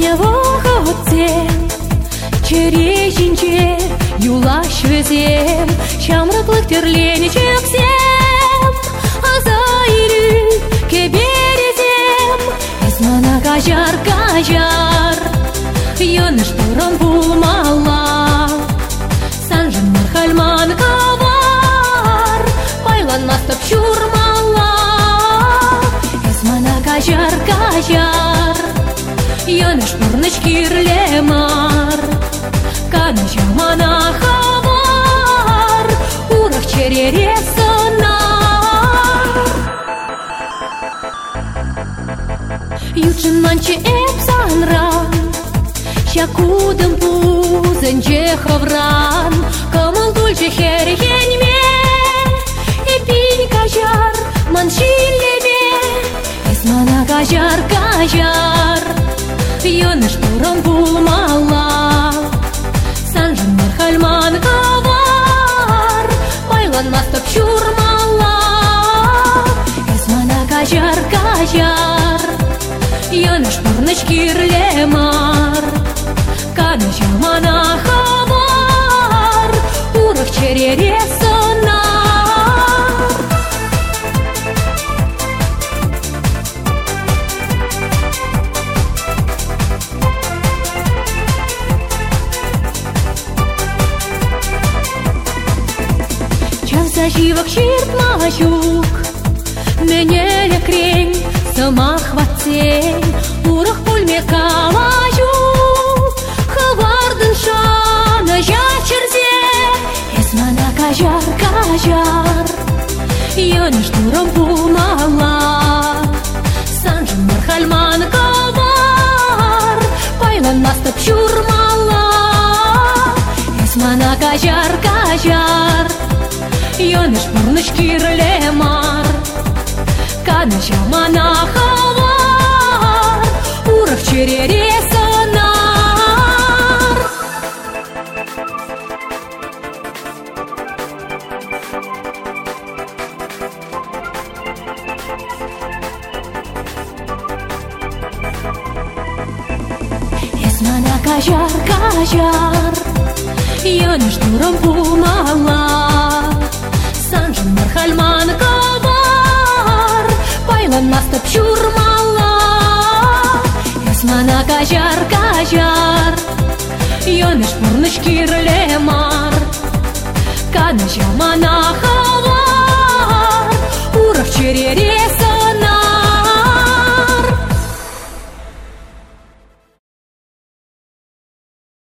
вахотсем, черешинче юлаш везем, шамрыклык терлени чексем, азайры кеберезем, эсмана кажар, йоныш турон булмала, санжын мархальман кавар, байланмас топ чурмала, эсмана кажар, йоныш пурныч кирлемар, каны жамана хавар, урах черере сонар. Ючын манче эпсанран, щакудым пузынче хавран, кымыл тульче херхеньме, эпинь кажар маншилеме, эсмана кажар, йоныш турон булмала, санжын мархальман кавар, байланмас топ чурмала, эсмана кажар, йоныш пурныч кирлемар, каны жамана хавар, урах черере сонар. Живок чиртмачук, менеле крень, сама хватсень, урах пульме калачук, хавардын шана жачерзе, эсмана кажар, йоныш туром булмала, санжын мархальман кавар, байланмас топ чурмала, эсмана кажар, йоныш пурныч кирлемар, каны жамана хавар, урах черере сонар. Эсмана кажар, йоныш туром булмала, санжын мархальман кавар, байланмас топ чурмала, эсмана кажар, йоныш пурныч кирлемар, каны жамана хавар, урах черере